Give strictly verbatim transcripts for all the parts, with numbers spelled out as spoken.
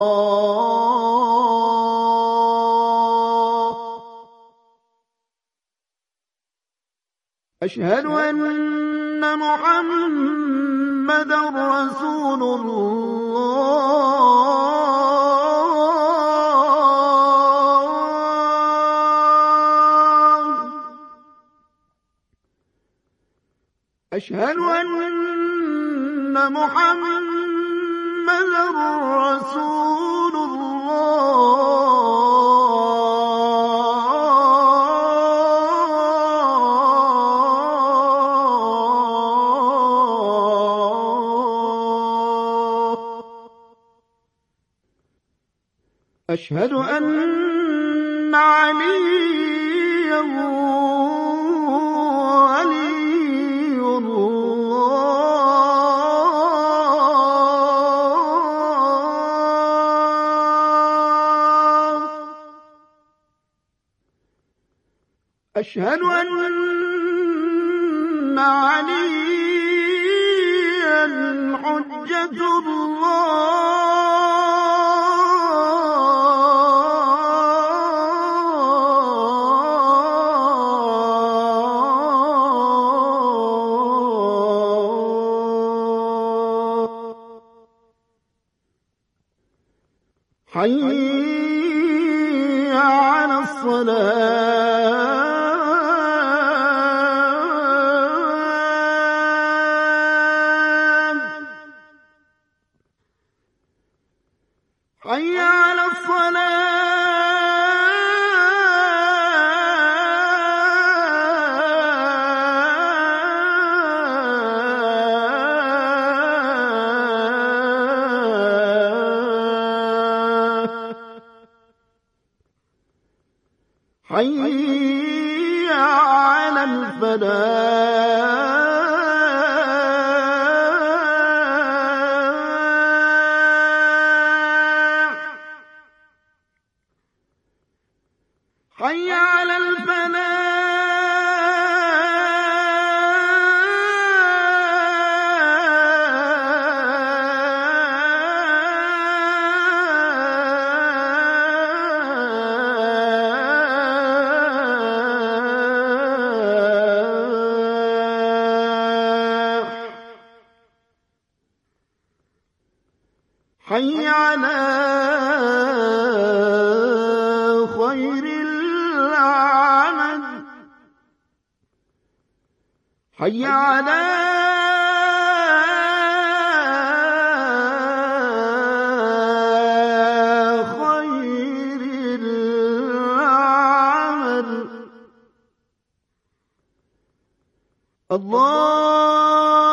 أشهد أن محمدا رسول الله. أشهد أن محمدا رسول الله. أشهد أن عليا ولي الله. أشهد أن عليا حجة الله. حي على الصلاة. حي على حي على الفلاح. حي على حي على خير العمل. حي على خير العمل. الله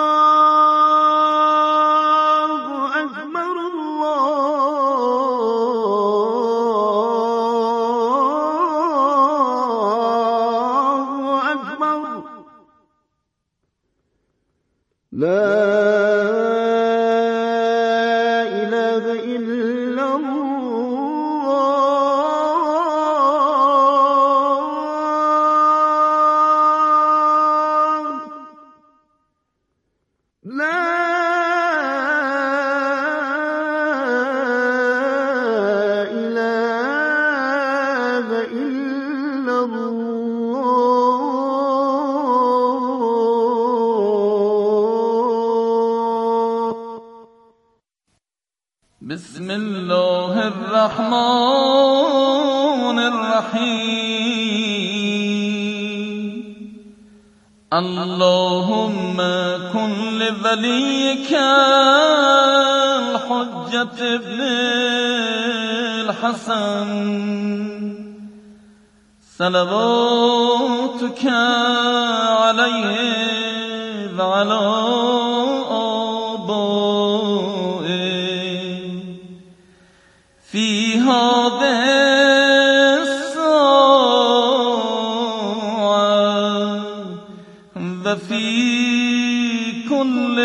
لا إله إلا الله. لا إله إلا الله. بسم الله الرحمن الرحيم. اللهم كن لوليك الحجة ابن الحسن صلواتك عليه وعلى في هذه الساعة وفي كل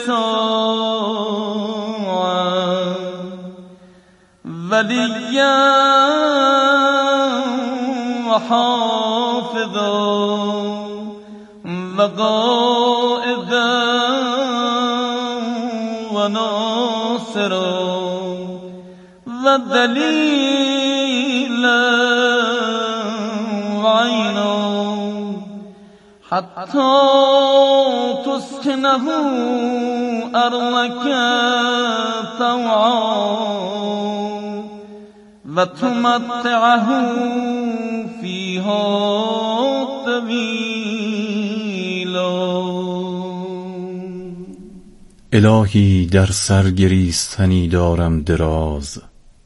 ساعة وليا وحافظا وقائدا وناصرا و دلیل عینا حتی تسکنه ارضک طوعا و تمتعه فیها طویلا. الهی در سرگریستنی دارم دراز،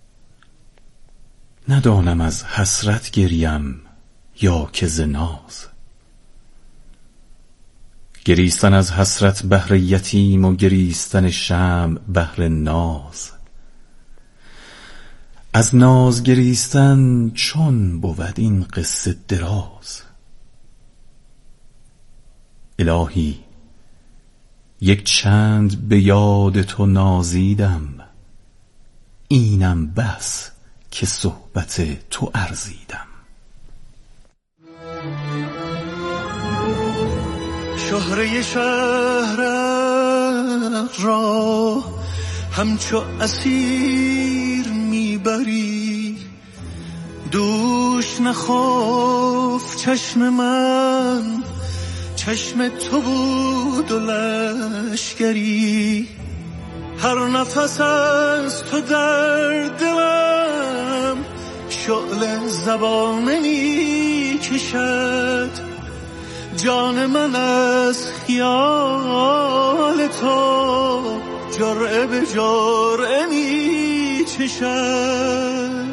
ندانم از حسرت گریم یا که ز ناز. گریستن از حسرت بهر یتیم و گریستن شمع بهر ناز. از ناز گریستن چون بود این قصه دراز. الهی یک چند به یاد تو نازیدم، اینم بس که صحبت تو ارزیدم. شهره شهرت را همچو اسیر میبری، دوش نخفت چشم من، چشم تو بود و لشکری. هر نفس از تو در دلم شعله زبانه می کشد، جان من از خیال تو جرعه به جرعه می چشد.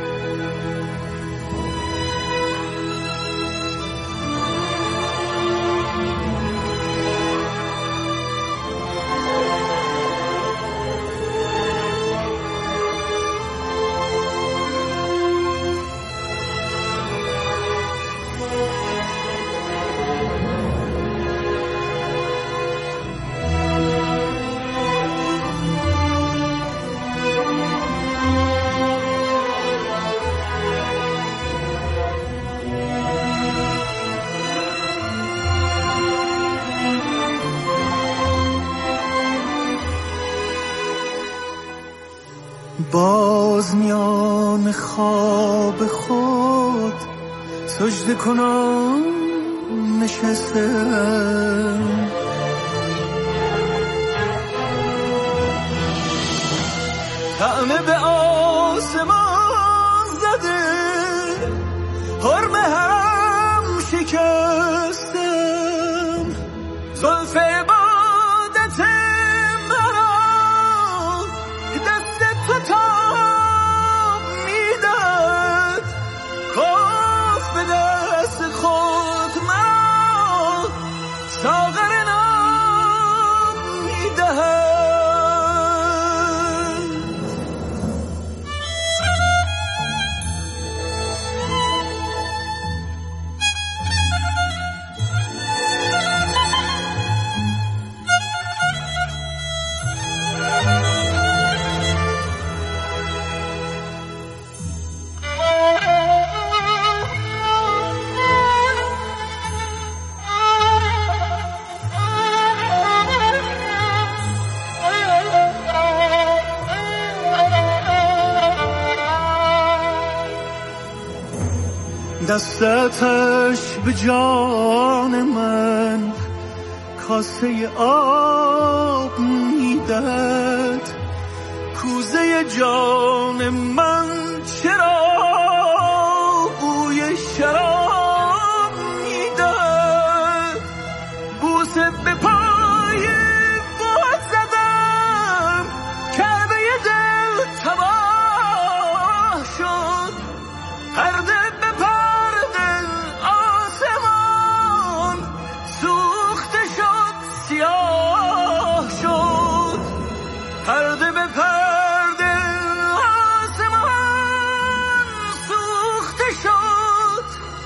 باز میان خواب خود سجده کنم نشستم، طعنه به آسمان زده حرم حرم شکستم، زلف عبادت مرا دست تو تاب میداد، کاف به دست خود مرا ساغر نام میدهد. دستش به جان من کاسه آب میدهد، کوزه جان من چرا بوی شراب میدهد، بوسه به پای بود زدم کعبه دل تباه شد، پرده پرده به پرده آسمان سوخته شد،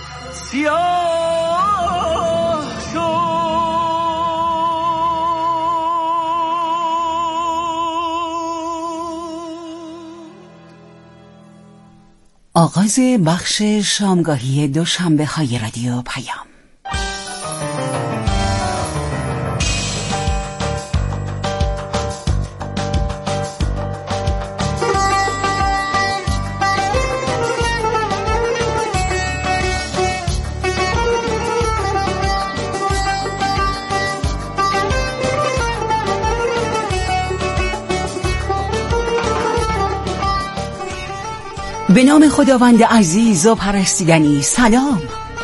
سیاه شد. آغاز بخش شامگاهی دوشنبه های رادیو پیام. به نام خداوند عزیز و پرستیدنی. سلام.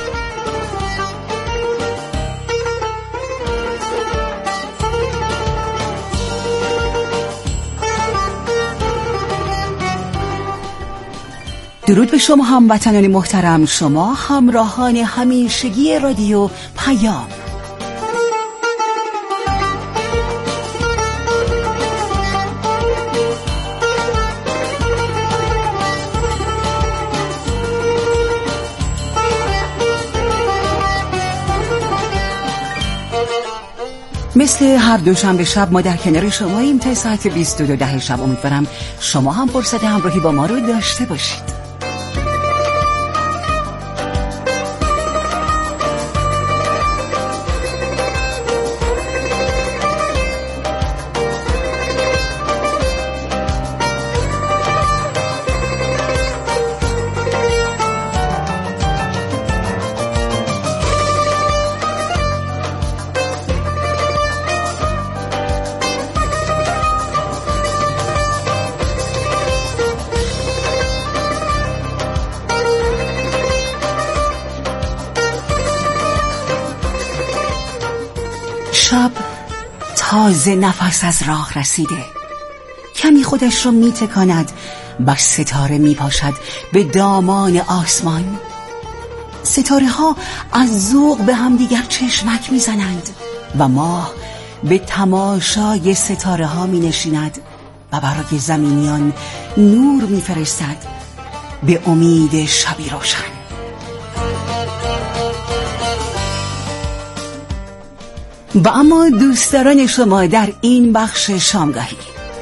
درود به شما هموطنان محترم، شما همراهان همیشگی رادیو پیام. مثل هر دوشنبه شب ما در کنار شماییم تا ساعت بیست و دو ده شب. امیدوارم شما هم فرصت همراهی با ما رو داشته باشید. شب تازه نفس از راه رسیده، کمی خودش رو می تکاند و ستاره می پاشد به دامان آسمان. ستاره ها از ذوق به هم دیگر چشمک می زنند و ماه به تماشای ستاره ها می نشیند و برای زمینیان نور می فرستد به امید شبی روشن. و اما دوستداران شما در این بخش شامگاهی،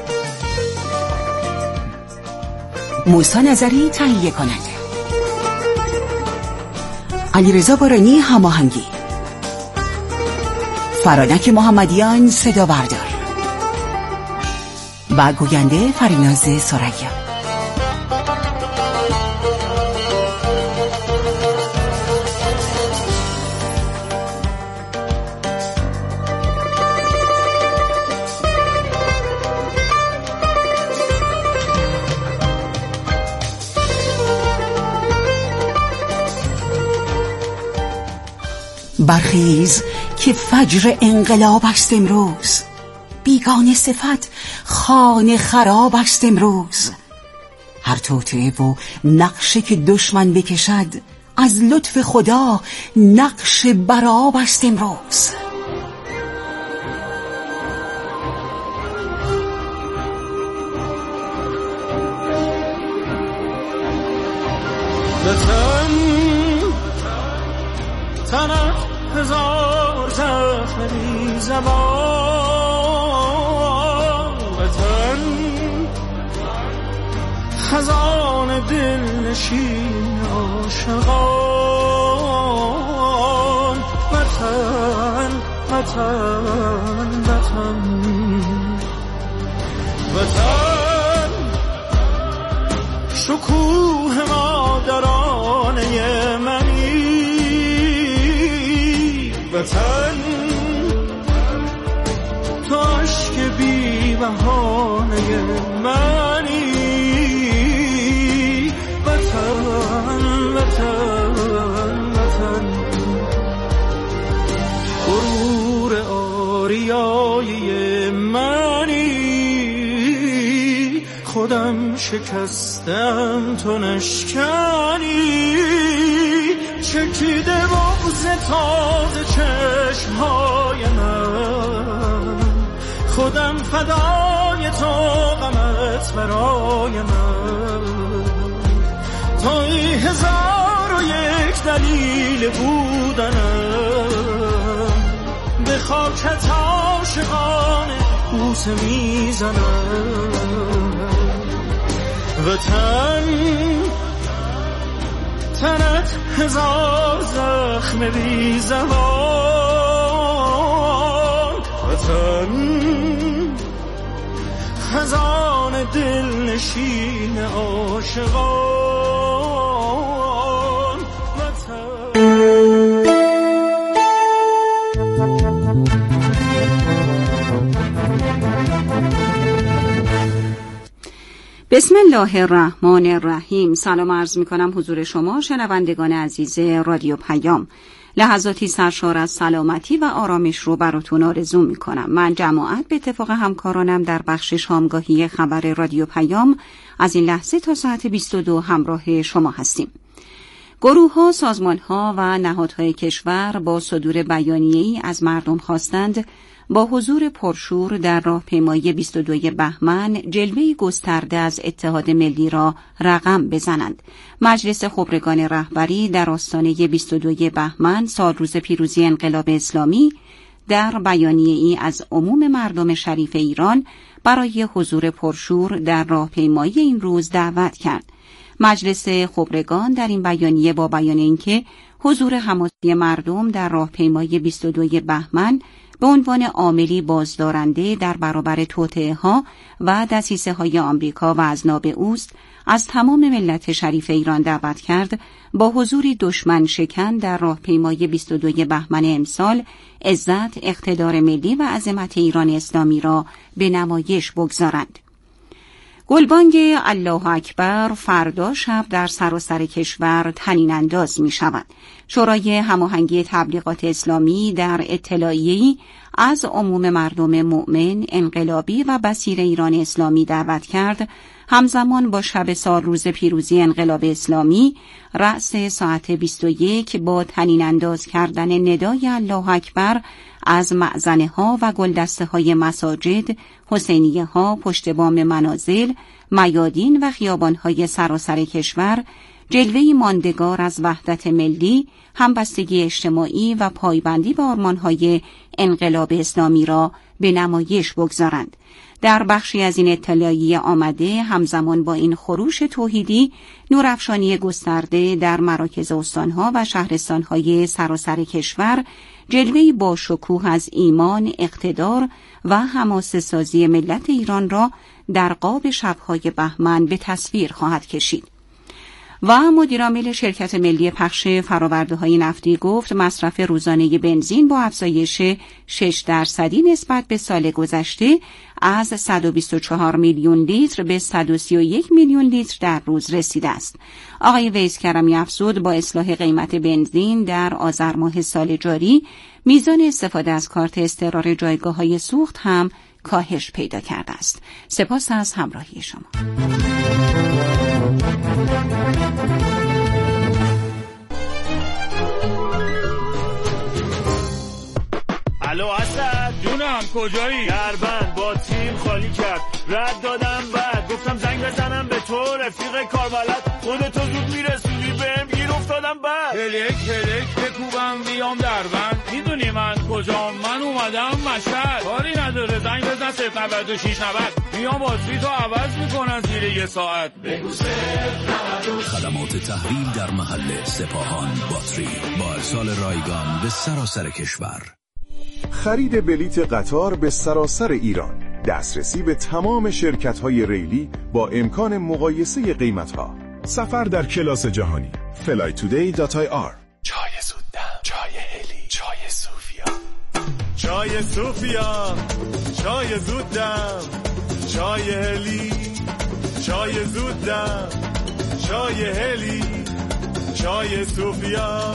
موسی نظری تهیه کننده، علیرضا بارانی هماهنگی، فرانک محمدیان صدا بردار و گوینده فریناز سریا. برخیز که فجر انقلاب است امروز، بیگانه صفت خانه خراب است امروز. هر توطئه و نقشه که دشمن بکشد، از لطف خدا نقش برآب است امروز. تنت هزار زخم بی زبان، وطن خزان دل نشین عاشقان. وطن وطن وطن وطن شکوه مادرانه منی. وطن تو عشق بی بهانه منی. وطن وطن وطن غرور آریایی منی. خودم شکستم تو نشکنی، چکیده بغض تازه چشمهای من. خودم فدای تو غمت برای من. توی هزار و یک دلیل بودنم، به خاکت عاشقانه بوسه میزنم. وطن تنت هزار زخم بی زبان. وطن خزان دل نشین عاشقان. بسم الله الرحمن الرحیم. سلام عرض می کنم حضور شما شنوندگان عزیز رادیو پیام. لحظاتی سرشار از سلامتی و آرامش رو براتون آرزو می کنم. من جماعت به اتفاق همکارانم در بخش شامگاهی خبر رادیو پیام از این لحظه تا ساعت بیست و دو همراه شما هستیم. گروه‌ها، سازمان‌ها و نهادهای کشور با صدور بیانیه‌ای از مردم خواستند با حضور پرشور در راهپیمایی بیست و دوم بهمن جلوه‌ای گسترده از اتحاد ملی را رقم بزنند. مجلس خبرگان رهبری در آستانه بیست و دوم بهمن سالروز پیروزی انقلاب اسلامی در بیانیه‌ای از عموم مردم شریف ایران برای حضور پرشور در راهپیمایی این روز دعوت کرد. مجلس خبرگان در این بیانیه با بیان اینکه حضور حماسی مردم در راهپیمایی بیست و دوم بهمن به عنوان عاملی بازدارنده در برابر توطئه‌ها و دسیسه‌های آمریکا و اذناب اوست، از تمام ملت شریف ایران دعوت کرد با حضوری دشمن شکن در راهپیمایی بیست و دوم بهمن امسال عزت، اقتدار ملی و عظمت ایران اسلامی را به نمایش بگذارند. گلبانگ الله اکبر فردا شب در سراسر کشور طنین انداز می شود. شورای هماهنگی تبلیغات اسلامی در اطلاعیه‌ای از عموم مردم مؤمن، انقلابی و بصیر ایران اسلامی دعوت کرد همزمان با شب سالروز پیروزی انقلاب اسلامی رأس ساعت بیست و یک با طنین انداز کردن ندای الله اکبر از مأذنه ها و گلدسته های مساجد، حسینیه ها، پشت بام منازل، میادین و خیابان های سراسر کشور جلوه‌ای ماندگار از وحدت ملی، همبستگی اجتماعی و پایبندی به آرمان‌های انقلاب اسلامی را به نمایش بگذارند. در بخشی از این اطلاعیه آمده همزمان با این خروش توحیدی نورافشانی گسترده در مراکز استانها و شهرستانهای سراسر کشور جلوه‌ای با شکوه از ایمان، اقتدار و حماسه سازی ملت ایران را در قاب شب‌های بهمن به تصویر خواهد کشید. و مدیرعامل شرکت ملی پخش فرآورده‌های نفتی گفت مصرف روزانه بنزین با افزایش شش درصدی نسبت به سال گذشته از صد و بیست و چهار میلیون لیتر به صد و سی و یک میلیون لیتر در روز رسیده است. آقای ویس کرمی افزود با اصلاح قیمت بنزین در آذر ماه سال جاری میزان استفاده از کارت اضطرار جایگاه‌های سوخت هم کاهش پیدا کرده است. سپاس از همراهی شما. الو اسد جونم کجایی؟ دربند با تیم خالی کرد، رد دادم بعد گفتم زنگ بزنم به تو رفیق کاربلد، خودتو زود میرسونی بهم گیر افتادم بعد هلک هلک بکوبم بیام دربند، میدونی من کجام؟ من اومدم مشهد، کاری نداره زنگ بزن صفر نود و شش نود میام باتری تو عوض میکنن زیر یه ساعت. بگو خدمات تحویل در محل سپاهان باتری با ارسال رایگان به سراسر کشور. خرید بلیت قطار به سراسر ایران، دسترسی به تمام شرکت‌های ریلی با امکان مقایسه قیمت‌ها، سفر در کلاس جهانی. فلای تودی دات آی آر. چای زودم، چای هلی، چای صوفیا، چای صوفیا، چای زودم، چای هلی، چای زودم، چای هلی، چای صوفیا،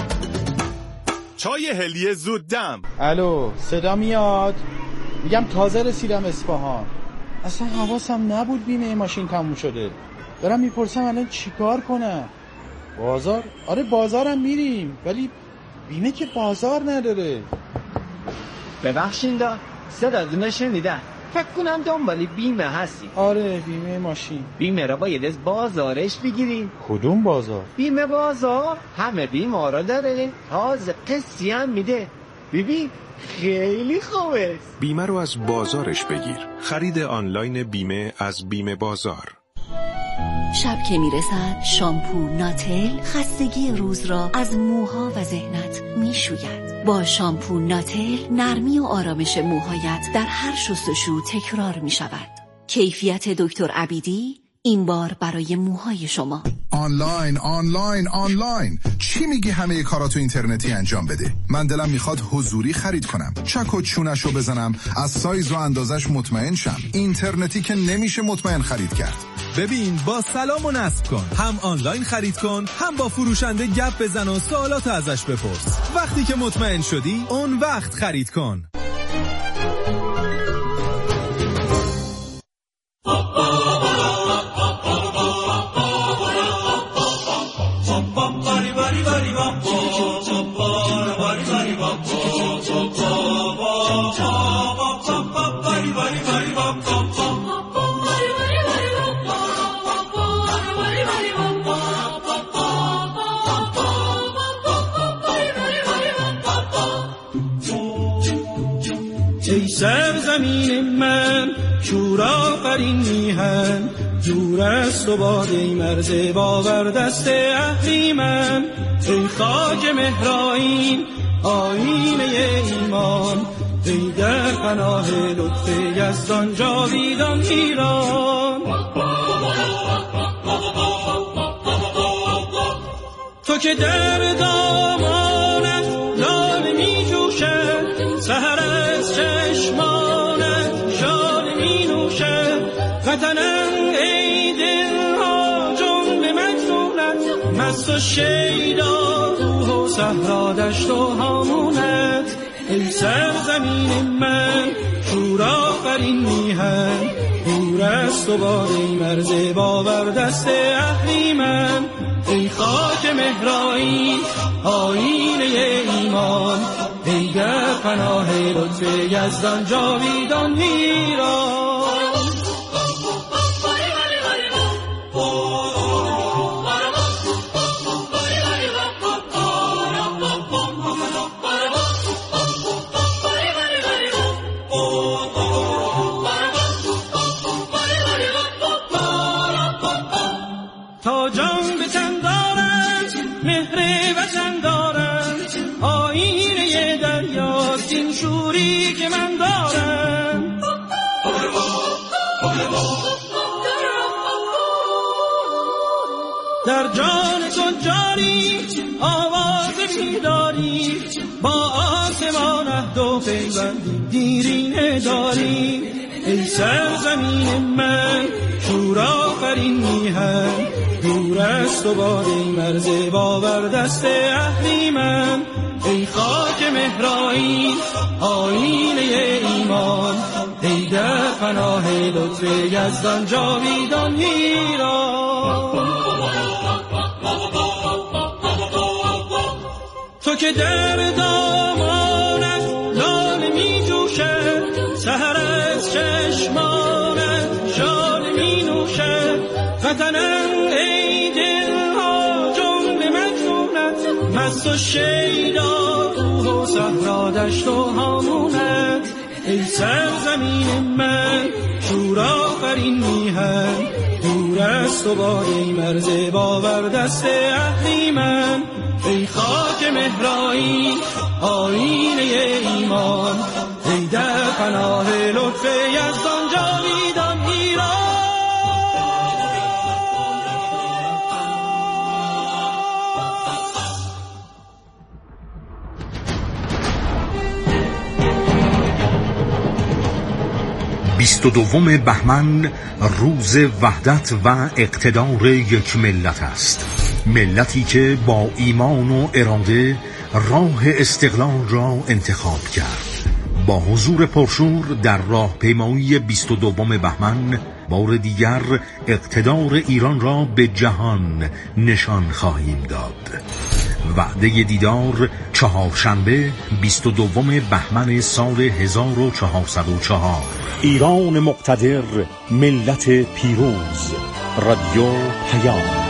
چای هلی زودم. الو صدا میاد؟ میگم تازه رسیدم اصفهان، اصلا حواسم نبود بیمه ماشین تموم شده. دارم میپرسم الان چیکار کنم؟ بازار؟ آره بازارم میریم ولی بیمه که بازار نداره. ببخشید صداتون شنیدم، فکر کنم دنبال بیمه هستی. آره بیمه ماشین. بیمه را باید از بازارش بگیریم. کدوم بازار؟ بیمه بازار همه بیمه را داره، تازه قسطی هم میده. ببین خیلی خوبه. بیمه رو از بازارش بگیر. خرید آنلاین بیمه از بیمه بازار. شب که میرسد شامپو ناتل خستگی روز را از موها و ذهنت میشوید. با شامپو ناتل نرمی و آرامش موهایت در هر شستشو تکرار میشود. کیفیت دکتر عبیدی این بار برای موهای شما. آنلاین آنلاین آنلاین چی میگی؟ همه کاراتو اینترنتی انجام بده. من دلم میخواد حضوری خرید کنم، چک و چونشو بزنم، از سایز و اندازش مطمئن شم. اینترنتی که نمیشه مطمئن خرید کرد. ببین با سلام و نصب کن، هم آنلاین خرید کن، هم با فروشنده گپ بزن و سوالات ازش بپرس. وقتی که مطمئن شدی اون وقت خرید کن. ای سرزمین من شورا فرین میهن، دور است و باده مرز باور دست اهریمن. ای خاک مهرائین آینه ایمان، ای در پناه لطف یزدان جاویدان ایران. تو که در دامانت لاله می جوشد، سحر از چشمانت شال می نوشد. وطنم ای دلها جنب مجنونت، مست و شیدا روح و صحرا دشت و هامونت. ای سرزمین من شورا فرین میهن، دور است و باده مرز باور دست اهریمن. ای خاک مهرائین آینه ایمان، ای در پناه لطف یزدان جاویدان ایران. تا جان به تن دارند مهر وطن دارند، آینه دریاست این شوری که من دارم. در جان تو جاری آواز می‌داری، با آسمان عهد و پیوند دیرینه داری. ای سرزمین من شورا فرین میهن، دور است و باده مرز باور دست اهریمن. ای خاک مهرائین آینه ایمان، ای در پناه لطف یزدان جاویدان ایران. تو که در دامانت لاله می جوشد، سحر از چشمانت شال می نوشد. وطنم ای دلها جنب مجنونت، مست و شیدا روح و صحرا دشت و هامونت. ای سرزمین من شورا فرین میهن، دور است و باده مرز باور دست اهریمن. ای خاک مهرائین آینه ایمان، ای در پناه لطف یزدان جاویدان ایران. بیست و دوم بهمن روز وحدت و اقتدار یک ملت است، ملتی که با ایمان و اراده راه استقلال را انتخاب کرد. با حضور پرشور در راهپیمایی بیست و دوم بهمن بار دیگر اقتدار ایران را به جهان نشان خواهیم داد. وعده دیدار چهارشنبه بیست و دوم بهمن سال هزار و چهارصد و چهار. ایران مقتدر، ملت پیروز. رادیو پیام.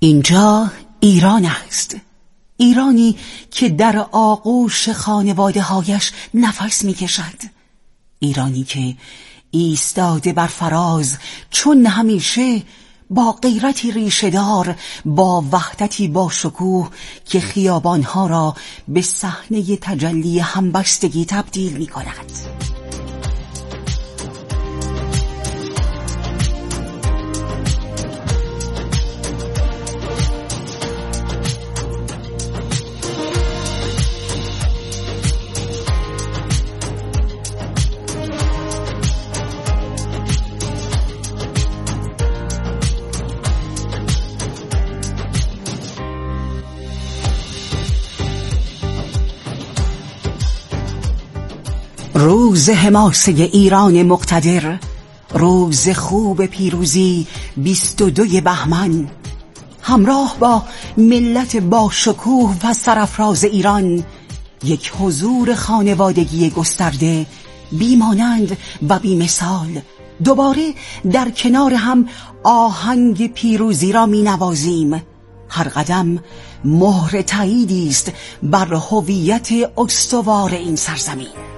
اینجا ایران است، ایرانی که در آغوش خانواده هایش نفس می کشد، ایرانی که ایستاده بر فراز چون همیشه با غیرتی ریشه‌دار، با وحدتی با شکوه که خیابانها را به صحنه تجلی همبستگی تبدیل می کند. روز حماسه ایران مقتدر، روز خوب پیروزی بیست و دوی بهمن، همراه با ملت با شکوه و سرافراز ایران، یک حضور خانوادگی گسترده بیمانند و بیمثال، دوباره در کنار هم آهنگ پیروزی را می نوازیم. هر قدم مهر تاییدی است بر هویت استوار این سرزمین.